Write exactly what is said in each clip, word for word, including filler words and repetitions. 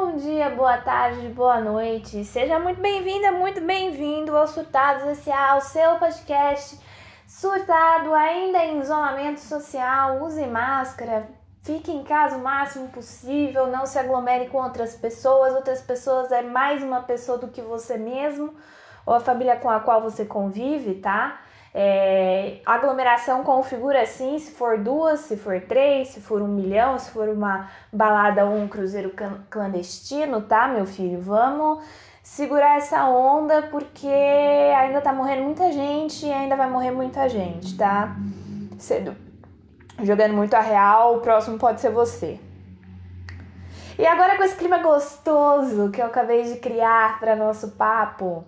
Bom dia, boa tarde, boa noite. Seja muito bem-vinda, muito bem-vindo ao Surtados S A, o seu podcast surtado, ainda em isolamento social. Use máscara, fique em casa o máximo possível, não se aglomere com outras pessoas. Outras pessoas é mais uma pessoa do que você mesmo ou a família com a qual você convive, tá? É, aglomeração configura assim, se for duas, se for três, se for um milhão, se for uma balada ou um cruzeiro clandestino, tá, meu filho? Vamos segurar essa onda porque ainda tá morrendo muita gente e ainda vai morrer muita gente, tá? Cedo. Jogando muito a real, o próximo pode ser você. E agora com esse clima gostoso que eu acabei de criar para nosso papo,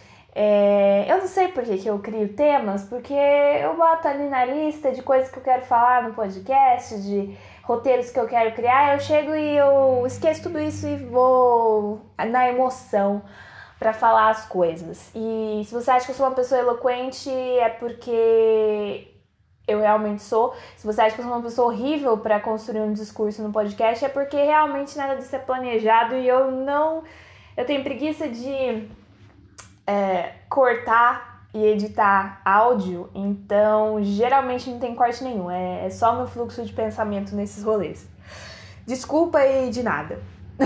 É, eu não sei por que, que eu crio temas, porque eu boto ali na lista de coisas que eu quero falar no podcast, de roteiros que eu quero criar, eu chego e eu esqueço tudo isso e vou na emoção para falar as coisas. E se você acha que eu sou uma pessoa eloquente, é porque eu realmente sou. Se você acha que eu sou uma pessoa horrível para construir um discurso no podcast, é porque realmente nada disso é planejado e eu não... Eu tenho preguiça de... É, cortar e editar áudio, então geralmente não tem corte nenhum, é, é só meu fluxo de pensamento nesses rolês. Desculpa aí de nada.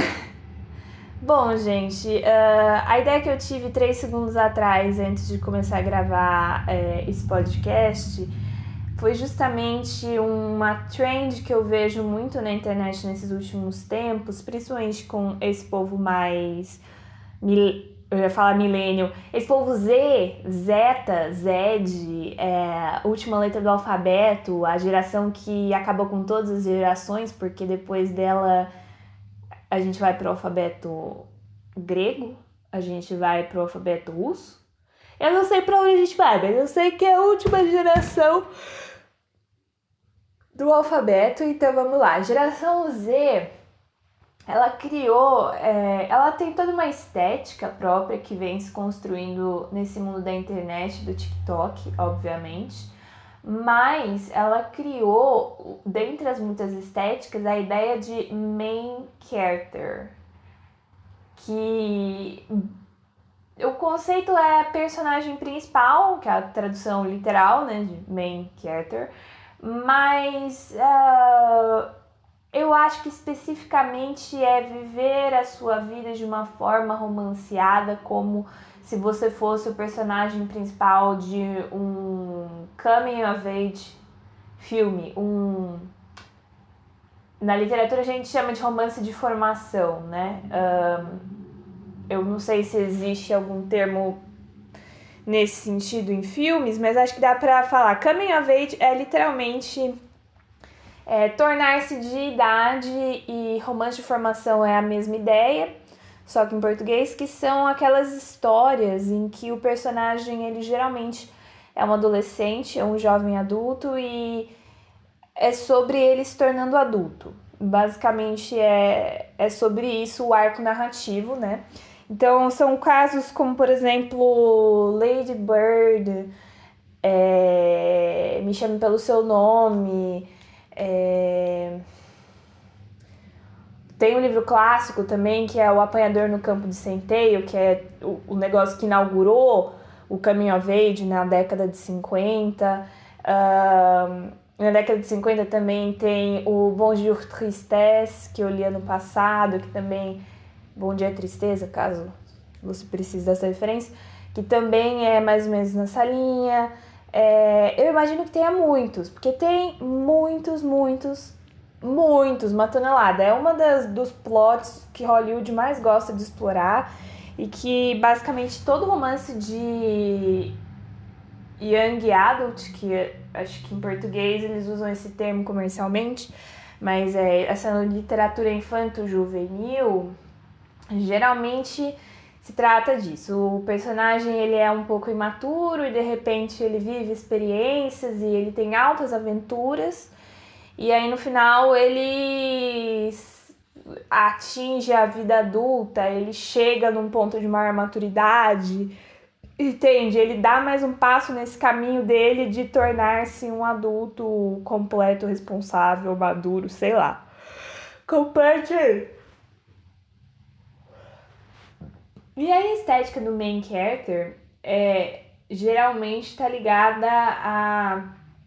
Bom, gente, uh, a ideia que eu tive três segundos atrás, antes de começar a gravar uh, esse podcast, foi justamente uma trend que eu vejo muito na internet nesses últimos tempos, principalmente com esse povo mais... Mil... Eu ia falar milênio. Esse povo Z, Zeta, Zed, é, última letra do alfabeto, a geração que acabou com todas as gerações, porque depois dela a gente vai pro alfabeto grego, a gente vai pro alfabeto russo. Eu não sei pra onde a gente vai, mas eu sei que é a última geração do alfabeto, então vamos lá. Geração Z... Ela criou, é, ela tem toda uma estética própria que vem se construindo nesse mundo da internet, do TikTok, obviamente, mas ela criou, dentre as muitas estéticas, a ideia de main character, que o conceito é personagem principal, que é a tradução literal, né, de main character, mas... Uh, eu acho que especificamente é viver a sua vida de uma forma romanceada, como se você fosse o personagem principal de um coming of age filme. Um... Na literatura a gente chama de romance de formação, né? Um... Eu não sei se existe algum termo nesse sentido em filmes, mas acho que dá pra falar. Coming of age é literalmente... É, tornar-se de idade e romance de formação é a mesma ideia, só que em português, que são aquelas histórias em que o personagem, ele geralmente é um adolescente, é um jovem adulto e é sobre ele se tornando adulto. Basicamente é, é sobre isso o arco narrativo, né? Então são casos como, por exemplo, Lady Bird, é, Me Chame Pelo Seu Nome... É... Tem um livro clássico também, que é O Apanhador no Campo de Centeio, que é o, o negócio que inaugurou o Coming of Age na década de cinquenta. Uh, na década de cinquenta também tem o Bonjour Tristesse, que eu li ano passado, que também... Bom Dia Tristeza, caso você precise dessa referência, que também é mais ou menos nessa linha. É, eu imagino que tenha muitos, porque tem muitos, muitos, muitos, uma tonelada. É uma das, dos plots que Hollywood mais gosta de explorar e que basicamente todo romance de young adult, que acho que em português eles usam esse termo comercialmente, mas é, essa literatura infanto-juvenil, geralmente... Se trata disso, o personagem ele é um pouco imaturo e de repente ele vive experiências e ele tem altas aventuras e aí no final ele atinge a vida adulta, ele chega num ponto de maior maturidade, entende? Ele dá mais um passo nesse caminho dele de tornar-se um adulto completo, responsável, maduro, sei lá. Completo! E a estética do main character é, geralmente tá ligada a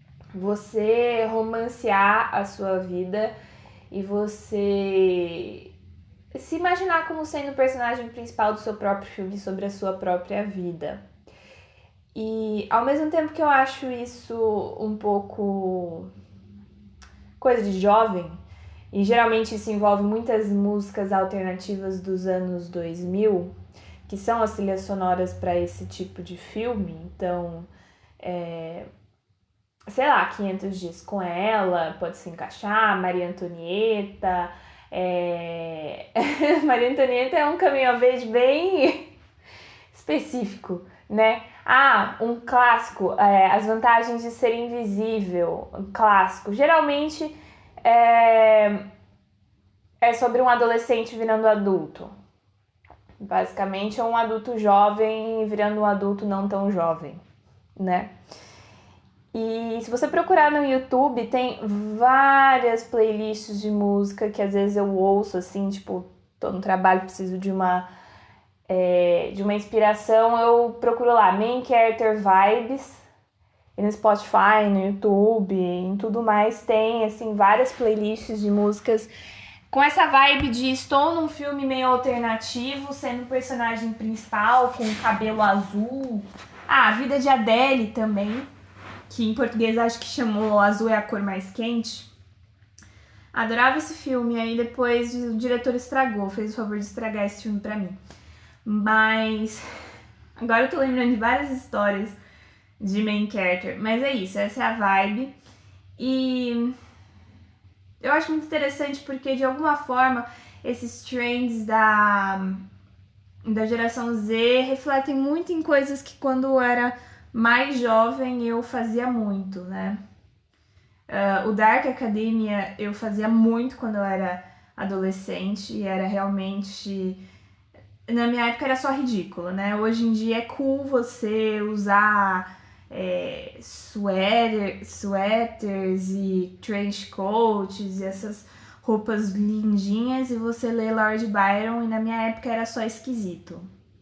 você romancear a sua vida e você se imaginar como sendo o personagem principal do seu próprio filme sobre a sua própria vida. E ao mesmo tempo que eu acho isso um pouco coisa de jovem, e geralmente isso envolve muitas músicas alternativas dos anos dois mil, que são as trilhas sonoras para esse tipo de filme. Então, é, sei lá, quinhentos Dias com Ela pode se encaixar, Maria Antonieta. É... Maria Antonieta é um coming of age bem específico, né? Ah, um clássico, é, As Vantagens de Ser Invisível, um clássico. Geralmente é, é sobre um adolescente virando adulto. Basicamente é um adulto jovem virando um adulto não tão jovem, né? E se você procurar no YouTube, tem várias playlists de música que às vezes eu ouço, assim, tipo, tô no trabalho, preciso de uma, é, de uma inspiração, eu procuro lá, Main Character Vibes, e no Spotify, no YouTube, em tudo mais, tem, assim, várias playlists de músicas com essa vibe de estou num filme meio alternativo, sendo o personagem principal, com cabelo azul. Ah, a vida de Adele também, que em português acho que chamou Azul é a Cor Mais Quente. Adorava esse filme, aí depois o diretor estragou, fez o favor de estragar esse filme pra mim. Mas agora eu tô lembrando de várias histórias de main character, mas é isso, essa é a vibe. E eu acho muito interessante porque de alguma forma esses trends da, da geração Z refletem muito em coisas que quando eu era mais jovem eu fazia muito, né? Uh, o Dark Academia eu fazia muito quando eu era adolescente e era realmente... Na minha época era só ridículo, né? Hoje em dia é cool você usar é, sweater, sweaters e trench coats e essas roupas lindinhas e você lê Lord Byron, e na minha época era só esquisito.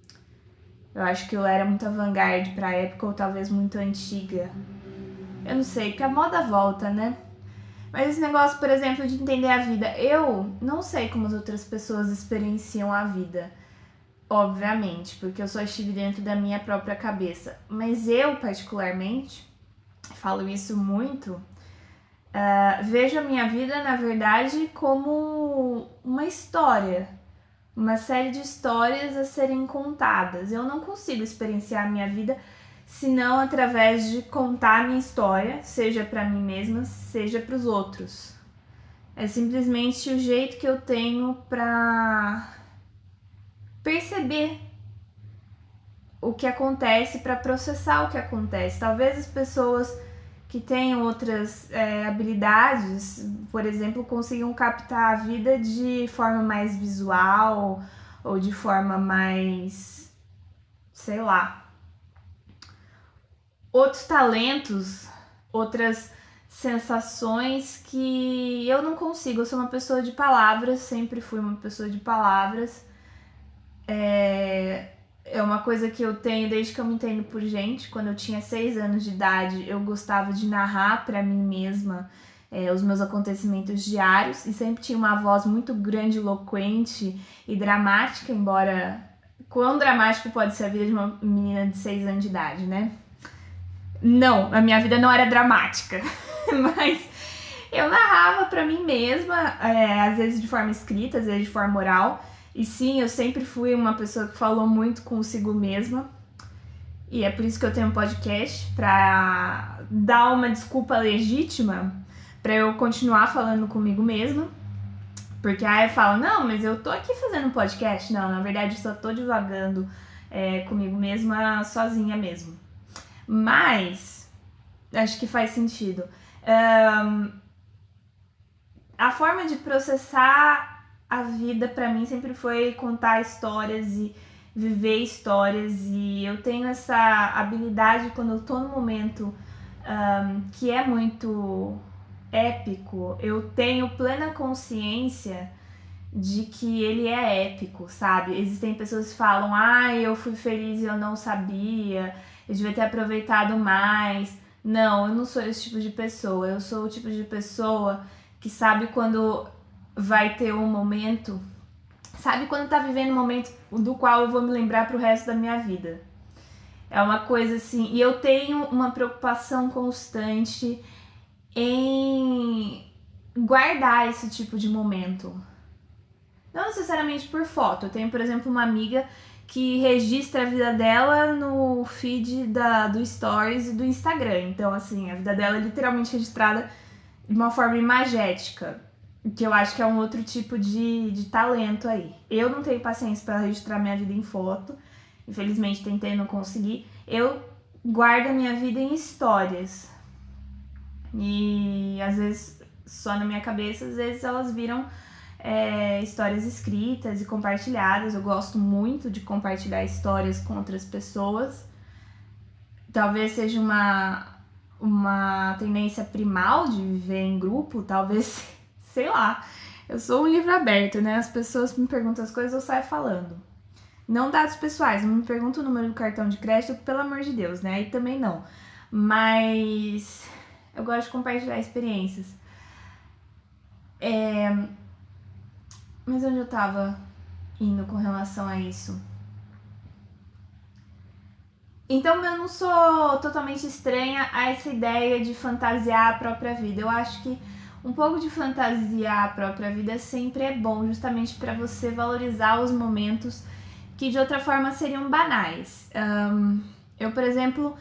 Eu acho que eu era muito avant-garde pra época, ou talvez muito antiga. Eu não sei, porque a moda volta, né? Mas esse negócio, por exemplo, de entender a vida. Eu não sei como as outras pessoas experienciam a vida, obviamente, porque eu só estive dentro da minha própria cabeça. Mas eu, particularmente, falo isso muito, uh, vejo a minha vida, na verdade, como uma história. Uma série de histórias a serem contadas. Eu não consigo experienciar a minha vida senão através de contar a minha história, seja para mim mesma, seja para os outros. É simplesmente o jeito que eu tenho para perceber o que acontece, para processar o que acontece. Talvez as pessoas que tenham outras é, habilidades, por exemplo, consigam captar a vida de forma mais visual ou de forma mais, sei lá, outros talentos, outras sensações que eu não consigo. Eu sou uma pessoa de palavras, sempre fui uma pessoa de palavras. É... É uma coisa que eu tenho desde que eu me entendo por gente. Quando eu tinha seis anos de idade, eu gostava de narrar pra mim mesma é, os meus acontecimentos diários e sempre tinha uma voz muito grandiloquente e dramática, embora quão dramático pode ser a vida de uma menina de seis anos de idade, né? Não, a minha vida não era dramática, mas eu narrava pra mim mesma, é, às vezes de forma escrita, às vezes de forma oral. E sim, eu sempre fui uma pessoa que falou muito consigo mesma. E é por isso que eu tenho um podcast, pra dar uma desculpa legítima pra eu continuar falando comigo mesma. Porque aí eu falo, não, mas eu tô aqui fazendo um podcast. Não, na verdade eu só tô divagando é, comigo mesma, sozinha mesmo. Mas, acho que faz sentido. Um, a forma de processar a vida pra mim sempre foi contar histórias e viver histórias, e eu tenho essa habilidade quando eu tô num momento um, que é muito épico. Eu tenho plena consciência de que ele é épico, sabe? Existem pessoas que falam, ah, eu fui feliz e eu não sabia, eu devia ter aproveitado mais. Não, eu não sou esse tipo de pessoa, eu sou o tipo de pessoa que sabe quando vai ter um momento, sabe quando tá vivendo um momento do qual eu vou me lembrar pro resto da minha vida. É uma coisa assim, e eu tenho uma preocupação constante em guardar esse tipo de momento. Não necessariamente por foto. Eu tenho, por exemplo, uma amiga que registra a vida dela no feed da, do Stories e do Instagram. Então, assim, a vida dela é literalmente registrada de uma forma imagética, que eu acho que é um outro tipo de, de talento aí. Eu não tenho paciência para registrar minha vida em foto. Infelizmente, tentei, não consegui. Eu guardo a minha vida em histórias. E, às vezes, só na minha cabeça, às vezes elas viram... É, histórias escritas e compartilhadas. Eu gosto muito de compartilhar histórias com outras pessoas. Talvez seja uma, uma tendência primal de viver em grupo, talvez, sei lá. Eu sou um livro aberto, né? As pessoas me perguntam as coisas, eu saio falando. Não dados pessoais, não me pergunta o número do cartão de crédito, pelo amor de Deus, né? Aí também não. Mas eu gosto de compartilhar experiências. É... Mas onde eu tava indo com relação a isso? Então eu não sou totalmente estranha a essa ideia de fantasiar a própria vida. Eu acho que um pouco de fantasiar a própria vida sempre é bom, justamente para você valorizar os momentos que de outra forma seriam banais. Um, eu, por exemplo,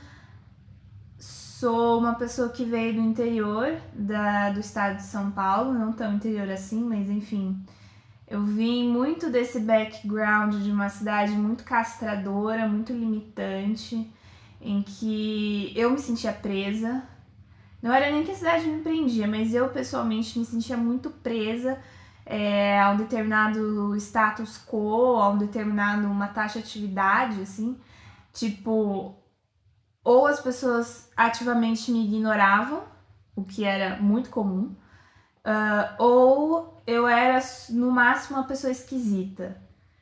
sou uma pessoa que veio do interior da, do estado de São Paulo, não tão interior assim, mas enfim... Eu vim muito desse background de uma cidade muito castradora, muito limitante, em que eu me sentia presa. Não era nem que a cidade me prendia, mas eu pessoalmente me sentia muito presa é, a um determinado status quo, a um determinado, uma taxa de atividade, assim. Tipo, ou as pessoas ativamente me ignoravam, o que era muito comum, Uh, ou eu era no máximo uma pessoa esquisita.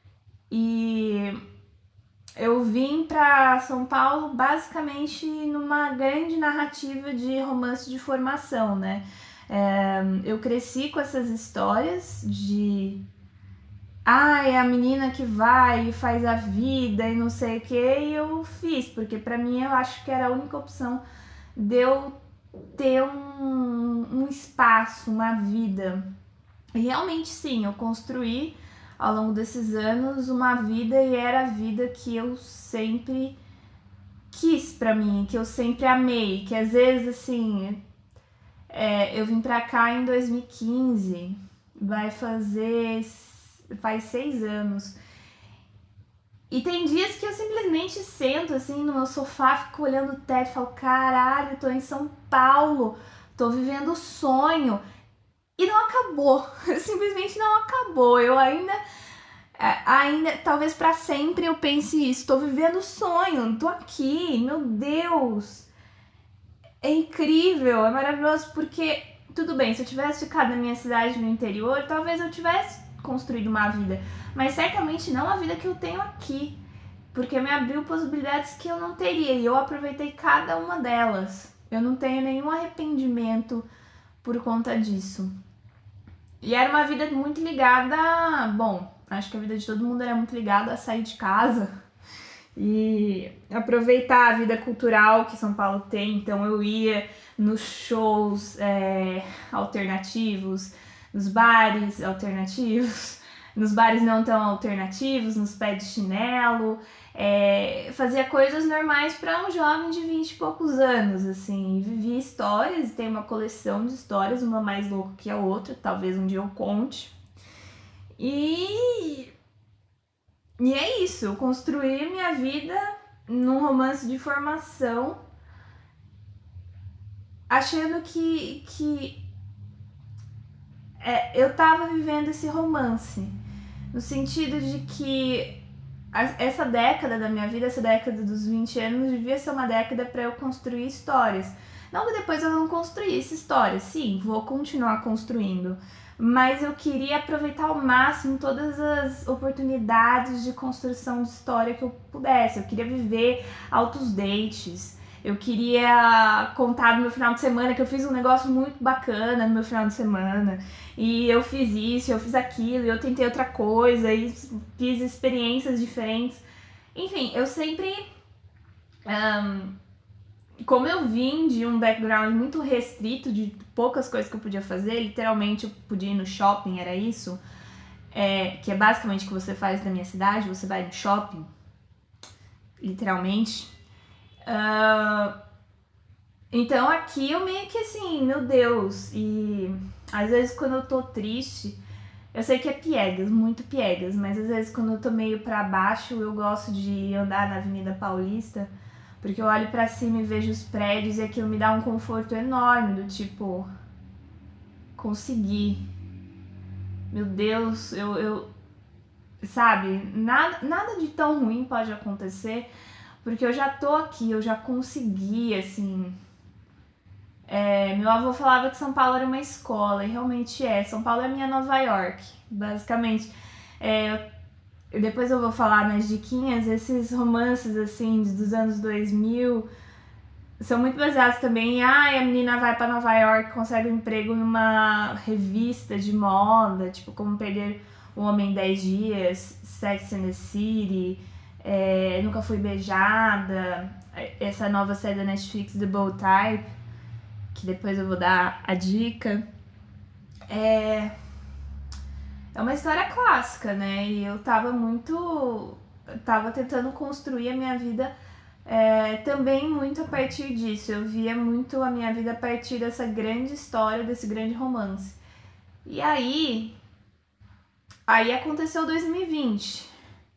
E eu vim pra São Paulo basicamente numa grande narrativa de romance de formação, né? É, eu cresci com essas histórias de ah, é a menina que vai e faz a vida e não sei o que, e eu fiz, porque pra mim eu acho que era a única opção de eu ter um, um espaço, uma vida. E realmente sim, eu construí ao longo desses anos uma vida e era a vida que eu sempre quis pra mim, que eu sempre amei, que às vezes assim, é, eu vim pra cá em dois mil e quinze, vai fazer, faz seis anos. E tem dias que eu simplesmente sento assim no meu sofá, fico olhando o teto e falo, caralho, tô em São Paulo, tô vivendo o sonho. E não acabou, simplesmente não acabou. Eu ainda, ainda talvez pra sempre eu pense isso, tô vivendo o sonho, tô aqui, meu Deus. É incrível, é maravilhoso, porque tudo bem, se eu tivesse ficado na minha cidade no interior, talvez eu tivesse construído uma vida, mas certamente não a vida que eu tenho aqui, porque me abriu possibilidades que eu não teria e eu aproveitei cada uma delas. Eu não tenho nenhum arrependimento por conta disso. E era uma vida muito ligada, bom, acho que a vida de todo mundo era muito ligada a sair de casa e aproveitar a vida cultural que São Paulo tem. Então eu ia nos shows é, alternativos, nos bares alternativos, nos bares não tão alternativos, nos pés de chinelo, é, fazia coisas normais para um jovem de vinte e poucos anos, assim, vivia histórias, tem uma coleção de histórias, uma mais louca que a outra, talvez um dia eu conte. E, e é isso, eu construí minha vida num romance de formação, achando que... que É, eu tava vivendo esse romance, no sentido de que essa década da minha vida, essa década dos vinte anos, devia ser uma década para eu construir histórias. Não que depois eu não construísse histórias, sim, vou continuar construindo. Mas eu queria aproveitar ao máximo todas as oportunidades de construção de história que eu pudesse. Eu queria viver altos dates. Eu queria contar no meu final de semana que eu fiz um negócio muito bacana no meu final de semana. E eu fiz isso, eu fiz aquilo, e eu tentei outra coisa, e fiz experiências diferentes. Enfim, eu sempre... Um, como eu vim de um background muito restrito, de poucas coisas que eu podia fazer, literalmente eu podia ir no shopping, era isso, é, que é basicamente o que você faz na minha cidade, você vai no shopping, literalmente. Uh, então aqui eu meio que assim, meu Deus, e às vezes quando eu tô triste, eu sei que é piegas, muito piegas, mas às vezes quando eu tô meio pra baixo, eu gosto de andar na Avenida Paulista, porque eu olho pra cima e vejo os prédios e aquilo me dá um conforto enorme, do tipo, consegui, meu Deus, eu, eu sabe, nada, nada de tão ruim pode acontecer, porque eu já tô aqui, eu já consegui, assim. É, meu avô falava que São Paulo era uma escola, e realmente é. São Paulo é a minha Nova York, basicamente. É, depois eu vou falar nas diquinhas, esses romances, assim, dos anos dois mil, são muito baseados também em, ah, a menina vai pra Nova York, consegue um emprego numa revista de moda, tipo, Como Perder um Homem em dez dias, Sex and the City, é, Nunca Fui Beijada, essa nova série da Netflix, The Bold Type, que depois eu vou dar a dica. É, é uma história clássica, né? E eu tava muito... tava tentando construir a minha vida é, também muito a partir disso. Eu via muito a minha vida a partir dessa grande história, desse grande romance. E aí... Aí aconteceu dois mil e vinte.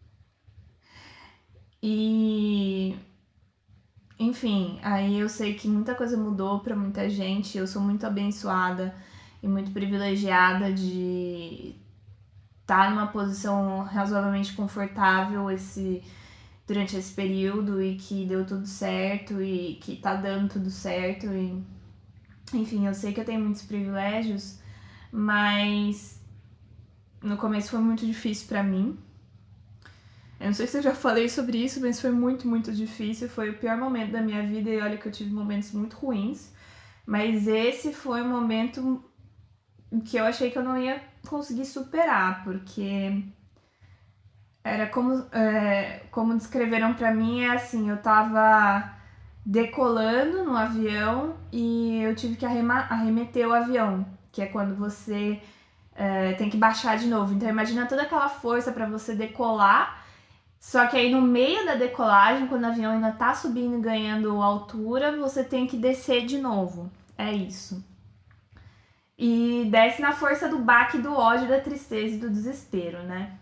E... Enfim, aí eu sei que muita coisa mudou pra muita gente. Eu sou muito abençoada e muito privilegiada de estar numa posição razoavelmente confortável esse, durante esse período, e que deu tudo certo e que tá dando tudo certo. E, enfim, eu sei que eu tenho muitos privilégios, mas no começo foi muito difícil pra mim. Eu não sei se eu já falei sobre isso, mas foi muito, muito difícil. Foi o pior momento da minha vida, e olha que eu tive momentos muito ruins. Mas esse foi um momento que eu achei que eu não ia conseguir superar, porque era como, é, como descreveram pra mim, é assim, eu tava decolando no avião e eu tive que arrema- arremeter o avião, que é quando você é, tem que baixar de novo. Então imagina toda aquela força pra você decolar. Só que aí no meio da decolagem, quando o avião ainda tá subindo e ganhando altura, você tem que descer de novo. É isso. E desce na força do baque, do ódio, da tristeza e do desespero, né?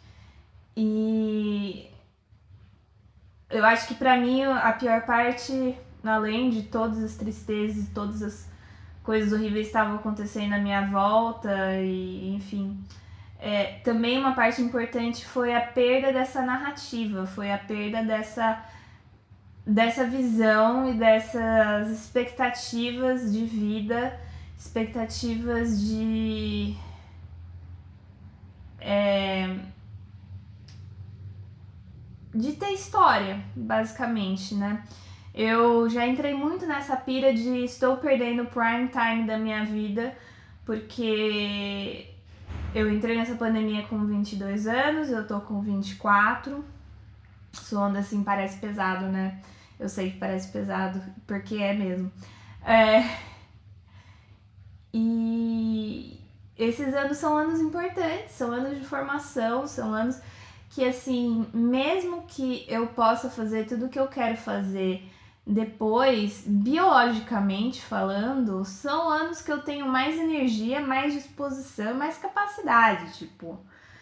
E eu acho que pra mim a pior parte, além de todas as tristezas e todas as coisas horríveis que estavam acontecendo à minha volta, e enfim... É, também uma parte importante foi a perda dessa narrativa, foi a perda dessa, dessa visão e dessas expectativas de vida, expectativas de... É, de ter história, basicamente, né? Eu já entrei muito nessa pira de estou perdendo o prime time da minha vida, porque... eu entrei nessa pandemia com vinte e dois anos, eu tô com vinte e quatro. Soando assim, parece pesado, né? Eu sei que parece pesado, porque é mesmo. É... E esses anos são anos importantes, são anos de formação, são anos que, assim, mesmo que eu possa fazer tudo o que eu quero fazer depois, biologicamente falando, são anos que eu tenho mais energia, mais disposição, mais capacidade, tipo...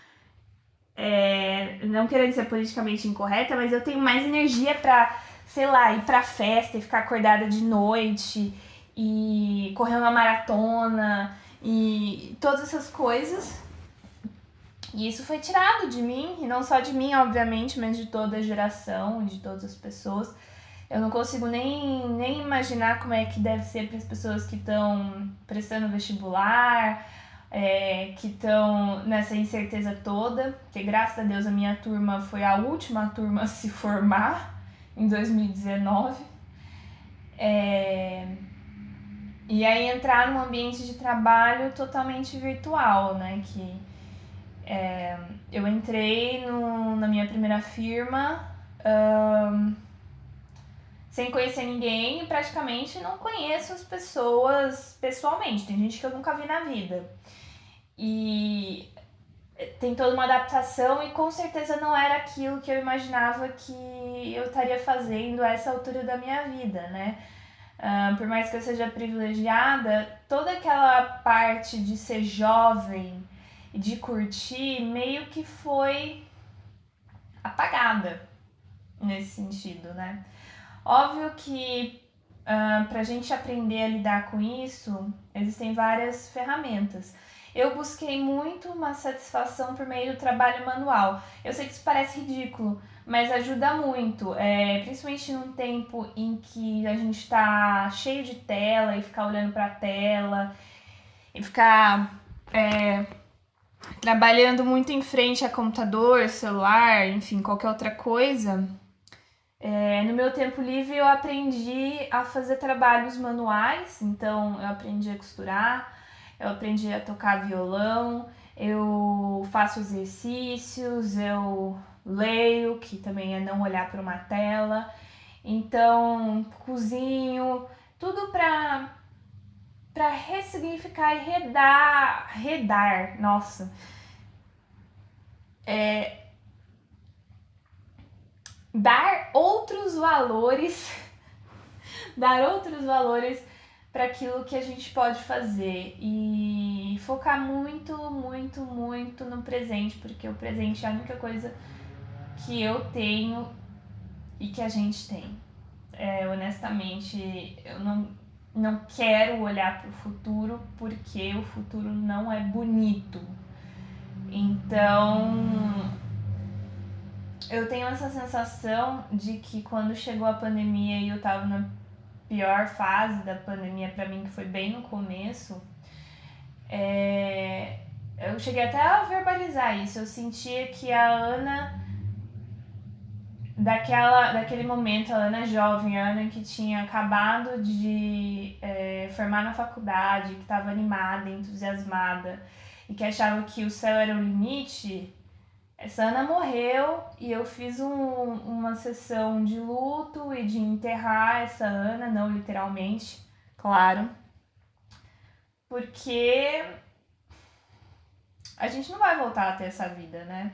É, não querendo ser politicamente incorreta, mas eu tenho mais energia pra, sei lá, ir pra festa e ficar acordada de noite, e correr uma maratona, e todas essas coisas, E isso foi tirado de mim, e não só de mim, obviamente, mas de toda a geração, de todas as pessoas. Eu não consigo nem, nem imaginar como é que deve ser para as pessoas que estão prestando vestibular, é, que estão nessa incerteza toda, porque graças a Deus a minha turma foi a última turma a se formar em dois mil e dezenove. É, e aí entrar num ambiente de trabalho totalmente virtual, né? Que é, eu entrei no, na minha primeira firma um, sem conhecer ninguém e praticamente não conheço as pessoas pessoalmente. Tem gente que eu nunca vi na vida. E tem toda uma adaptação e com certeza não era aquilo que eu imaginava que eu estaria fazendo a essa altura da minha vida, né? Uh, por mais que eu seja privilegiada, toda aquela parte de ser jovem e de curtir meio que foi apagada nesse sentido, né? Óbvio que uh, pra gente aprender a lidar com isso, existem várias ferramentas. Eu busquei muito uma satisfação por meio do trabalho manual. Eu sei que isso parece ridículo, mas ajuda muito, é, principalmente num tempo em que a gente tá cheio de tela e ficar olhando pra tela e ficar é, trabalhando muito em frente a computador, celular, enfim, qualquer outra coisa. É, no meu tempo livre eu aprendi a fazer trabalhos manuais, então eu aprendi a costurar, eu aprendi a tocar violão, eu faço exercícios, eu leio, que também é não olhar para uma tela, então cozinho, tudo para para ressignificar e redar, redar, nossa, é, dar outros valores, dar outros valores para aquilo que a gente pode fazer e focar muito, muito, muito no presente, porque o presente é a única coisa que eu tenho e que a gente tem. É, honestamente, eu não, não quero olhar para o futuro porque o futuro não é bonito. Então, eu tenho essa sensação de que quando chegou a pandemia e eu tava na pior fase da pandemia pra mim, que foi bem no começo, é... eu cheguei até a verbalizar isso. Eu sentia que a Ana daquela, daquele momento, a Ana jovem, a Ana que tinha acabado de é, formar na faculdade, que estava animada, entusiasmada e que achava que o céu era o limite, essa Ana morreu e eu fiz um, uma sessão de luto e de enterrar essa Ana, não literalmente, claro, porque a gente não vai voltar a ter essa vida, né?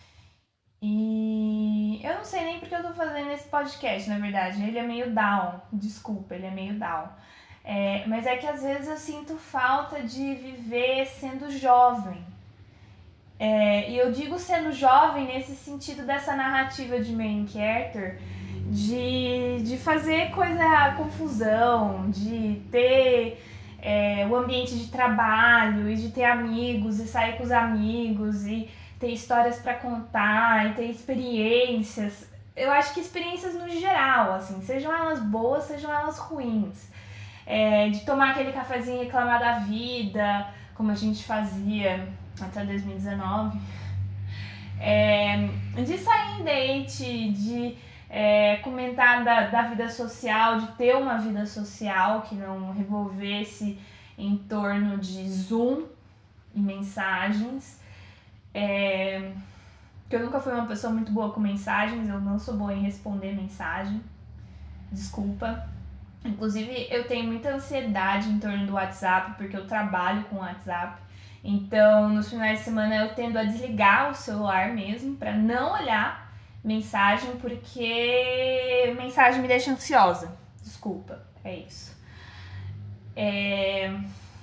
E eu não sei nem porque eu tô fazendo esse podcast, na verdade. Ele é meio down, desculpa, ele é meio down. É, mas é que às vezes eu sinto falta de viver sendo jovem. É, e eu digo sendo jovem nesse sentido dessa narrativa de main character, de, de fazer coisa confusão, de ter é, o ambiente de trabalho e de ter amigos e sair com os amigos e ter histórias para contar e ter experiências. Eu acho que experiências no geral, assim, sejam elas boas, sejam elas ruins. É, de tomar aquele cafezinho e reclamar da vida, como a gente fazia até dois mil e dezenove. É, de sair em date, de é, comentar da, da vida social, de ter uma vida social que não revolvesse em torno de Zoom e mensagens. É, que eu nunca fui uma pessoa muito boa com mensagens, eu não sou boa em responder mensagem, desculpa. Inclusive, eu tenho muita ansiedade em torno do WhatsApp, porque eu trabalho com o WhatsApp. Então, nos finais de semana eu tendo a desligar o celular mesmo, pra não olhar mensagem, porque mensagem me deixa ansiosa. Desculpa, é isso. É...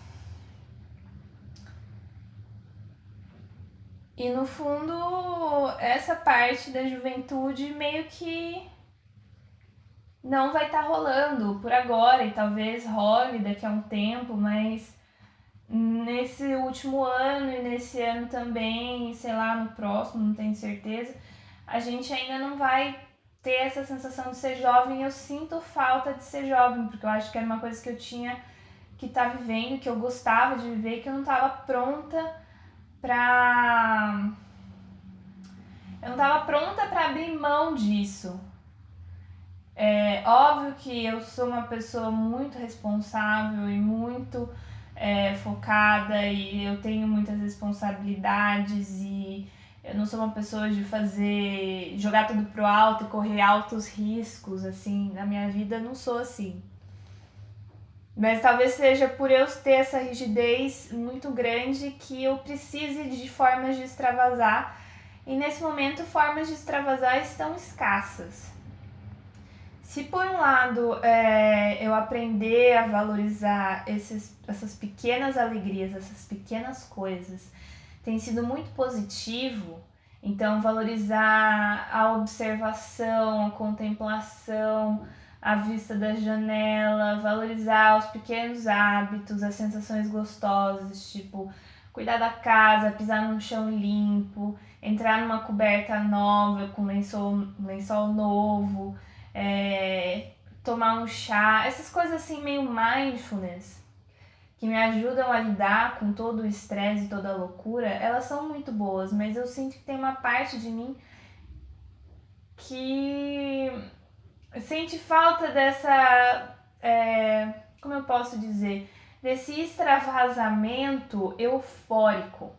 E no fundo, essa parte da juventude meio que não vai estar tá rolando por agora, e talvez role daqui a um tempo, mas nesse último ano e nesse ano também, sei lá, no próximo, não tenho certeza, a gente ainda não vai ter essa sensação de ser jovem. Eu sinto falta de ser jovem, porque eu acho que era uma coisa que eu tinha que estar tá vivendo, que eu gostava de viver, que eu não estava pronta pra... Eu não estava pronta para abrir mão disso. É óbvio que eu sou uma pessoa muito responsável e muito é, focada, e eu tenho muitas responsabilidades, e eu não sou uma pessoa de fazer, jogar tudo pro alto e correr altos riscos, assim, na minha vida não sou assim. Mas talvez seja por eu ter essa rigidez muito grande que eu precise de formas de extravasar, e nesse momento formas de extravasar estão escassas. Se por um lado é, eu aprender a valorizar esses, essas pequenas alegrias, essas pequenas coisas, tem sido muito positivo, então valorizar a observação, a contemplação, a vista da janela, valorizar os pequenos hábitos, as sensações gostosas, tipo cuidar da casa, pisar num chão limpo, entrar numa coberta nova com lençol, lençol novo, é, tomar um chá, essas coisas assim meio mindfulness, que me ajudam a lidar com todo o estresse e toda a loucura, elas são muito boas, mas eu sinto que tem uma parte de mim que sente falta dessa, é, como eu posso dizer, desse extravasamento eufórico.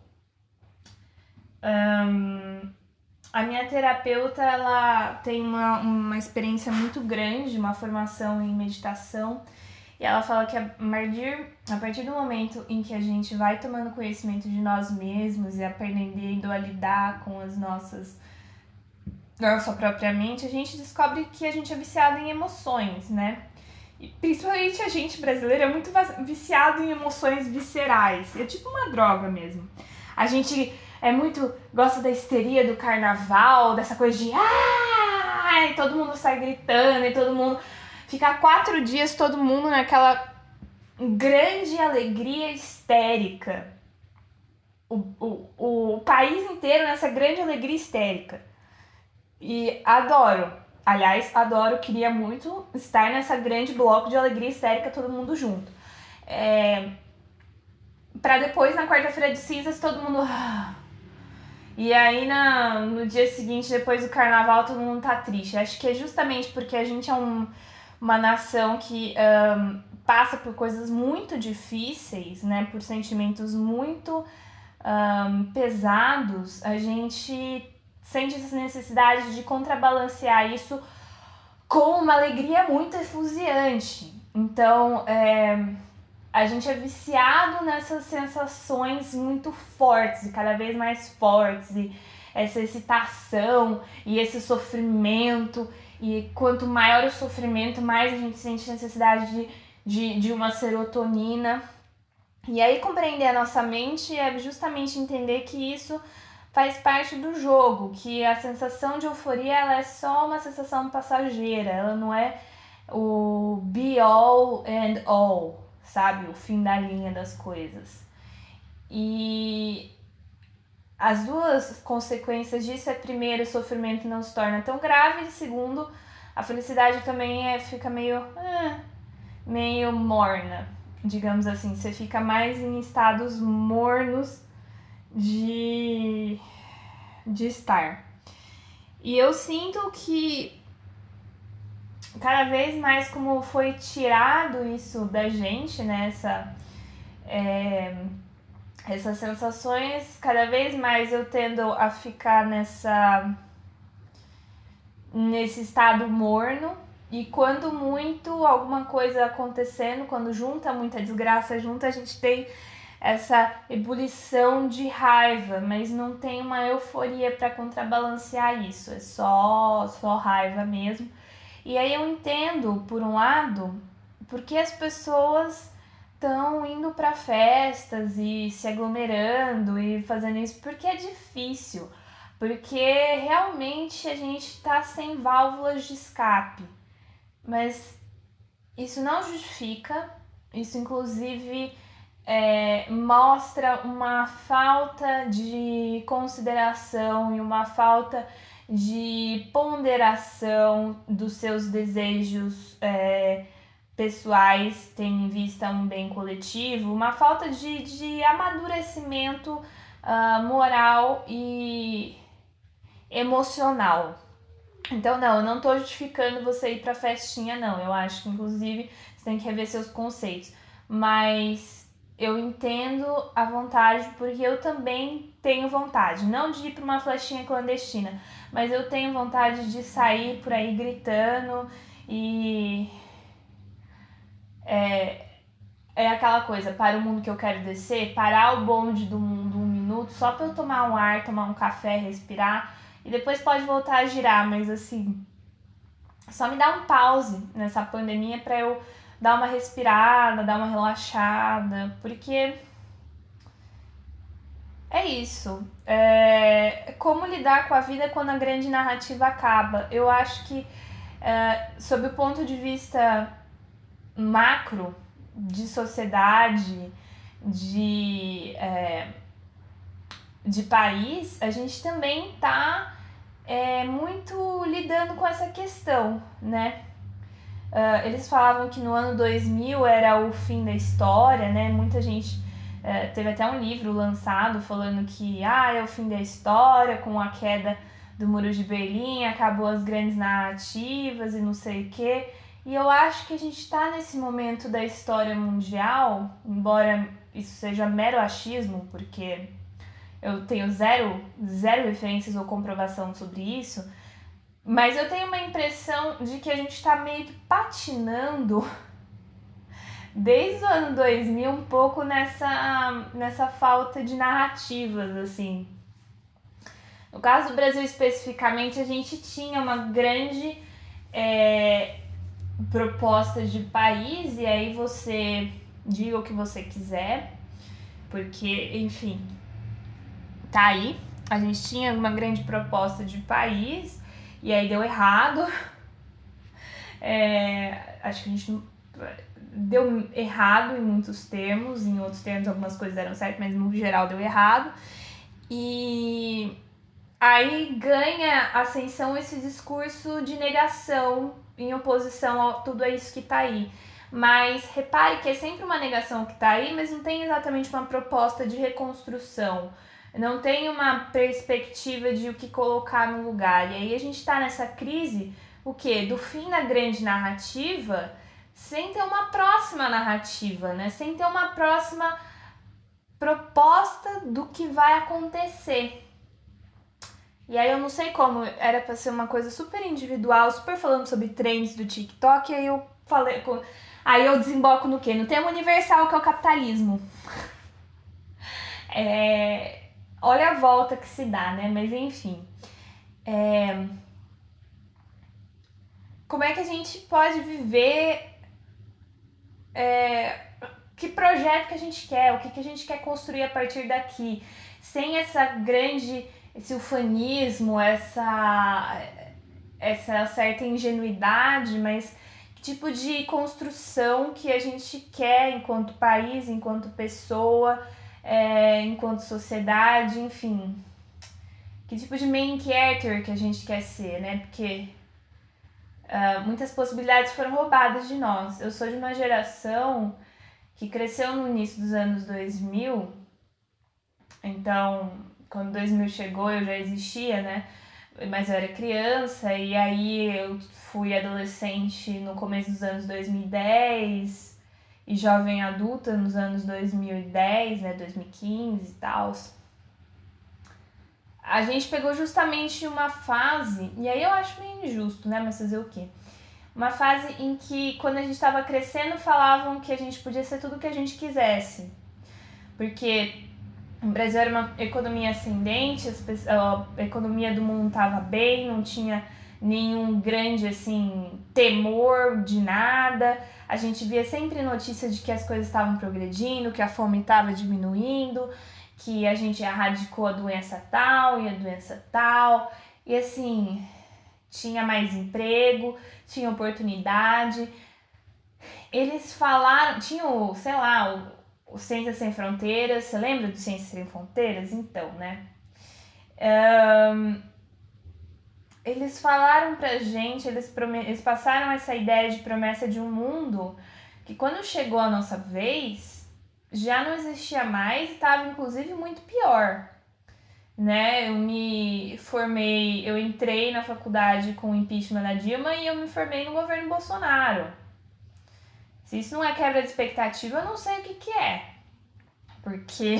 Um, a minha terapeuta, ela tem uma, uma experiência muito grande, uma formação em meditação, e ela fala que a partir, a partir do momento em que a gente vai tomando conhecimento de nós mesmos e aprendendo a lidar com as nossas, nossa própria mente, a gente descobre que a gente é viciado em emoções, né? E principalmente a gente brasileiro é muito viciado em emoções viscerais. É tipo uma droga mesmo. A gente é muito... gosta da histeria do carnaval, dessa coisa de... ah! E todo mundo sai gritando e todo mundo... fica quatro dias todo mundo naquela grande alegria histérica. O, o, o país inteiro nessa grande alegria histérica. E adoro. Aliás, adoro, queria muito estar nessa grande bloco de alegria histérica, todo mundo junto. É... Pra depois, na quarta-feira de cinzas, todo mundo... E aí, na, no dia seguinte, depois do carnaval, todo mundo tá triste. Acho que é justamente porque a gente é um, uma nação que um, passa por coisas muito difíceis, né? Por sentimentos muito um, pesados. A gente sente essa necessidade de contrabalancear isso com uma alegria muito efusiante. Então, é, a gente é viciado nessas sensações muito fortes, e cada vez mais fortes, e essa excitação e esse sofrimento. E quanto maior o sofrimento, mais a gente sente necessidade de, de, de uma serotonina. E aí, compreender a nossa mente é justamente entender que isso faz parte do jogo, que a sensação de euforia ela é só uma sensação passageira, ela não é o be all and all, sabe? O fim da linha das coisas. E as duas consequências disso é, primeiro, o sofrimento não se torna tão grave, e segundo, a felicidade também é, fica meio, eh, meio morna, digamos assim. Você fica mais em estados mornos de, de estar. E eu sinto que cada vez mais, como foi tirado isso da gente, né, essa, é, essas sensações, cada vez mais eu tendo a ficar nessa, nesse estado morno. E quando muito alguma coisa acontecendo, quando junta muita desgraça, junta, a gente tem essa ebulição de raiva, mas não tem uma euforia para contrabalancear isso, é só, só raiva mesmo. E aí eu entendo, por um lado, porque as pessoas estão indo para festas e se aglomerando e fazendo isso, porque é difícil, porque realmente a gente está sem válvulas de escape. Mas isso não justifica, isso inclusive é, mostra uma falta de consideração e uma falta de ponderação dos seus desejos é, pessoais, tendo em vista um bem coletivo, uma falta de, de amadurecimento uh, moral e emocional. Então, não, eu não tô justificando você ir pra festinha, não. Eu acho que, inclusive, você tem que rever seus conceitos. Mas eu entendo a vontade, porque eu também tenho vontade. Não de ir pra uma festinha clandestina, mas eu tenho vontade de sair por aí gritando e... É, é aquela coisa, para o mundo que eu quero descer, parar o bonde do mundo um minuto, só pra eu tomar um ar, tomar um café, respirar, e depois pode voltar a girar, mas assim, só me dá um pause nessa pandemia pra eu dar uma respirada, dar uma relaxada, porque é isso. É... Como lidar com a vida quando a grande narrativa acaba? Eu acho que, é, sob o ponto de vista macro, de sociedade, de, é, de país, a gente também tá é, muito lidando com essa questão, né? Uh, eles falavam que no ano dois mil era o fim da história, né? Muita gente uh, teve até um livro lançado falando que ah, é o fim da história, com a queda do Muro de Berlim, acabou as grandes narrativas e não sei o quê. E eu acho que a gente está nesse momento da história mundial, embora isso seja mero achismo, porque eu tenho zero, zero referências ou comprovação sobre isso, mas eu tenho uma impressão de que a gente está meio que patinando desde o ano dois mil um pouco nessa, nessa falta de narrativas, assim. No caso do Brasil especificamente, a gente tinha uma grande... É, proposta de país, e aí você diga o que você quiser, porque, enfim, tá aí. A gente tinha uma grande proposta de país, e aí deu errado. É, acho que a gente deu errado em muitos termos, em outros termos algumas coisas deram certo, mas no geral deu errado. E aí ganha ascensão esse discurso de negação em oposição a tudo isso que tá aí. Mas repare que é sempre uma negação que tá aí, mas não tem exatamente uma proposta de reconstrução. Não tem uma perspectiva de o que colocar no lugar. E aí a gente tá nessa crise, o quê? Do fim da grande narrativa, sem ter uma próxima narrativa, né? Sem ter uma próxima proposta do que vai acontecer. E aí eu não sei como, era pra ser uma coisa super individual, super falando sobre trends do TikTok, e aí eu falei... Aí eu desemboco no quê? No tema universal, que é o capitalismo. É, olha a volta que se dá, né? Mas enfim. É, como é que a gente pode viver... É, que projeto que a gente quer, o que, que a gente quer construir a partir daqui, sem essa grande... esse ufanismo, essa, essa certa ingenuidade, mas que tipo de construção que a gente quer enquanto país, enquanto pessoa, é, enquanto sociedade, enfim. Que tipo de main character que a gente quer ser, né? Porque uh, muitas possibilidades foram roubadas de nós. Eu sou de uma geração que cresceu no início dos anos dois mil, então... Quando dois mil chegou, eu já existia, né? Mas eu era criança, e aí eu fui adolescente no começo dos anos dois mil e dez e jovem adulta nos anos dois mil e dez, né? dois mil e quinze e tal. A gente pegou justamente uma fase, e aí eu acho meio injusto, né? Mas fazer o quê? Uma fase em que, quando a gente estava crescendo, falavam que a gente podia ser tudo o que a gente quisesse. Porque... o Brasil era uma economia ascendente, a economia do mundo estava bem, não tinha nenhum grande assim, temor de nada. A gente via sempre notícias de que as coisas estavam progredindo, que a fome estava diminuindo, que a gente erradicou a doença tal e a doença tal. E assim, tinha mais emprego, tinha oportunidade. Eles falaram, tinha o, sei lá, o o Ciências Sem Fronteiras. Você lembra do Ciências Sem Fronteiras? Então, né? Um, eles falaram pra gente, eles, eles passaram essa ideia de promessa de um mundo que quando chegou a nossa vez, já não existia mais e estava inclusive muito pior. Né? Eu me formei, eu entrei na faculdade com o impeachment da Dilma e eu me formei no governo Bolsonaro. Se isso não é quebra de expectativa, eu não sei o que que é. Porque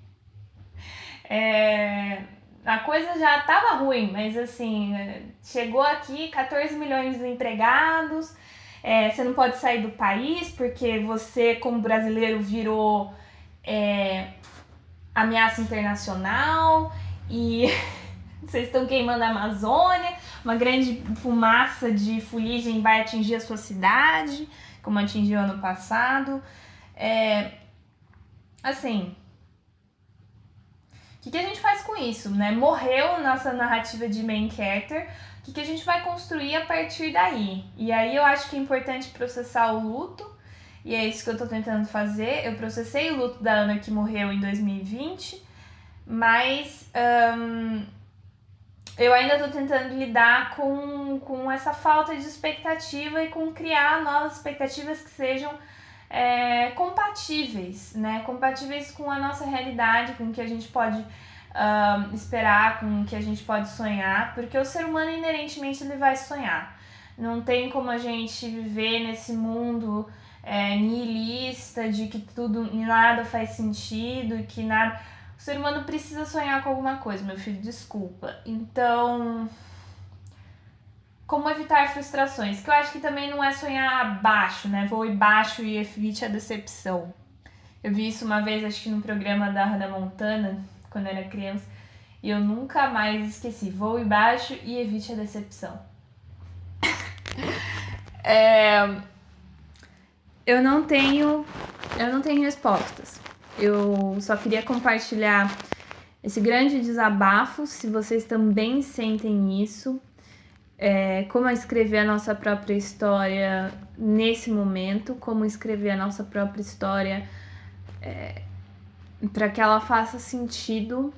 é, a coisa já estava ruim, mas assim, chegou aqui quatorze milhões de desempregados, é, você não pode sair do país porque você, como brasileiro, virou é, ameaça internacional e vocês estão queimando a Amazônia, uma grande fumaça de fuligem vai atingir a sua cidade, como atingiu ano passado. É, assim, o que, que a gente faz com isso, né? Morreu nossa narrativa de main character, o que, que a gente vai construir a partir daí? E aí eu acho que é importante processar o luto, e é isso que eu tô tentando fazer. Eu processei o luto da Ana que morreu em dois mil e vinte, mas um, eu ainda tô tentando lidar com, com essa falta de expectativa e com criar novas expectativas que sejam é, compatíveis, né? Compatíveis com a nossa realidade, com o que a gente pode um, esperar, com o que a gente pode sonhar, porque o ser humano inerentemente ele vai sonhar. Não tem como a gente viver nesse mundo é, nihilista, de que tudo, nada faz sentido, que nada... O ser humano precisa sonhar com alguma coisa, meu filho, desculpa. Então, como evitar frustrações? Que eu acho que também não é sonhar baixo, né? Voe baixo e evite a decepção. Eu vi isso uma vez, acho que no programa da Hannah Montana, quando eu era criança, e eu nunca mais esqueci. Voe baixo e evite a decepção. é... Eu não tenho... Eu não tenho respostas. Eu só queria compartilhar esse grande desabafo, se vocês também sentem isso, é, como escrever a nossa própria história nesse momento, como escrever a nossa própria história é, para que ela faça sentido.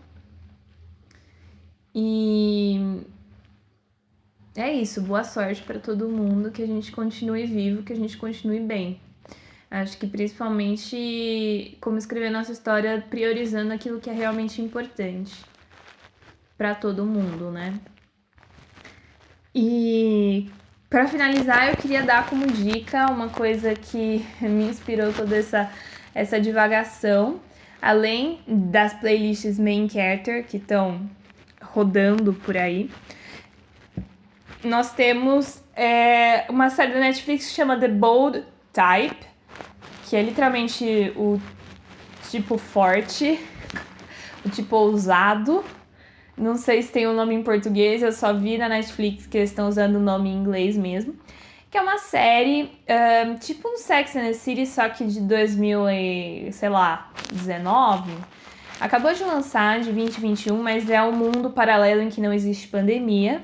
E é isso, boa sorte para todo mundo, que a gente continue vivo, que a gente continue bem. Acho que principalmente como escrever nossa história priorizando aquilo que é realmente importante para todo mundo, né? E para finalizar, eu queria dar como dica uma coisa que me inspirou toda essa, essa divagação, além das playlists main character que estão rodando por aí. Nós temos é, uma série da Netflix que chama The Bold Type, que é literalmente o tipo forte, o tipo ousado. Não sei se tem um nome em português, eu só vi na Netflix que eles estão usando o nome em inglês mesmo. Que é uma série, um, tipo um Sex and the City, só que de dois mil e, sei lá, dezenove. Acabou de lançar, de vinte e vinte e um, mas é um mundo paralelo em que não existe pandemia.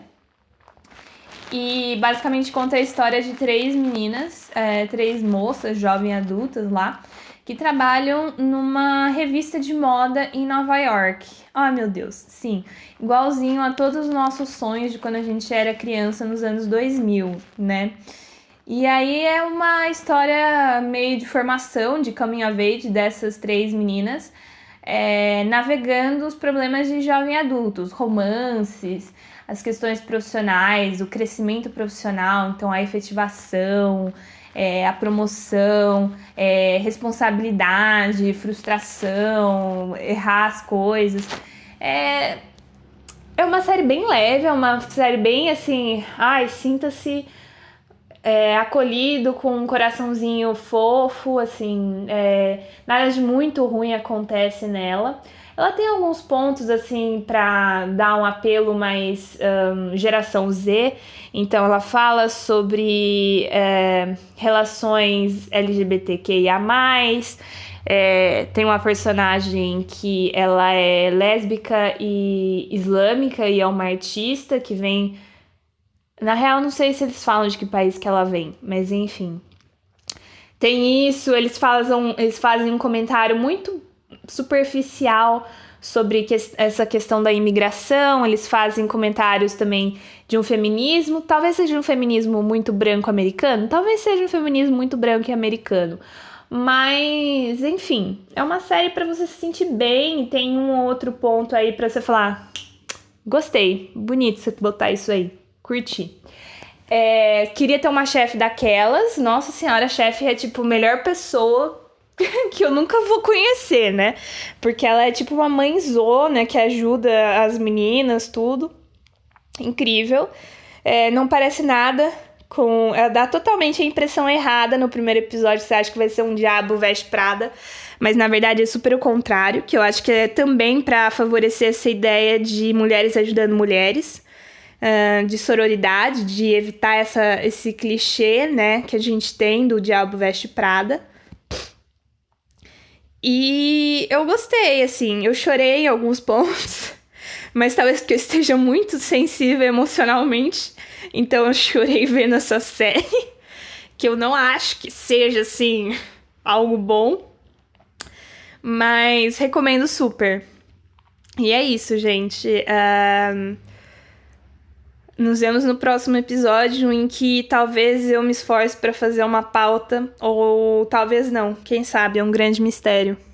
E basicamente conta a história de três meninas, é, três moças, jovens adultas lá, que trabalham numa revista de moda em Nova York. Ai, meu Deus, sim, igualzinho a todos os nossos sonhos de quando a gente era criança nos anos dois mil, né? E aí é uma história meio de formação, de coming of age dessas três meninas, é, navegando os problemas de jovem adultos, romances, as questões profissionais, o crescimento profissional, então a efetivação, é, a promoção, é, responsabilidade, frustração, errar as coisas. É, é uma série bem leve, é uma série bem assim, ai, sinta-se é, acolhido, com um coraçãozinho fofo, assim, é, nada de muito ruim acontece nela. Ela tem alguns pontos, assim, para dar um apelo mais um, geração Z. Então, ela fala sobre é, relações L G B T Q I A mais. É, tem uma personagem que ela é lésbica e islâmica e é uma artista que vem... Na real, não sei se eles falam de que país que ela vem, mas enfim... Tem isso, eles fazem, eles fazem um comentário muito superficial sobre que, essa questão da imigração, eles fazem comentários também de um feminismo, talvez seja um feminismo muito branco americano, talvez seja um feminismo muito branco e americano, mas, enfim, é uma série pra você se sentir bem, e tem um outro ponto aí pra você falar, gostei, bonito você botar isso aí, curti. É, queria ter uma chefe daquelas, nossa senhora, a chefe é tipo a melhor pessoa que eu nunca vou conhecer, né? Porque ela é tipo uma mãezona que ajuda as meninas, tudo. Incrível. É, não parece nada com... Ela dá totalmente a impressão errada no primeiro episódio. Você acha que vai ser um diabo veste Prada. Mas, na verdade, é super o contrário. Que eu acho que é também pra favorecer essa ideia de mulheres ajudando mulheres. Uh, de sororidade, de evitar essa, esse clichê, né? Que a gente tem do diabo veste Prada. E eu gostei, assim, eu chorei em alguns pontos, mas talvez porque eu esteja muito sensível emocionalmente, então eu chorei vendo essa série, que eu não acho que seja, assim, algo bom, mas recomendo super. E é isso, gente. Uh... Nos vemos no próximo episódio, em que talvez eu me esforce para fazer uma pauta, ou talvez não, quem sabe, é um grande mistério.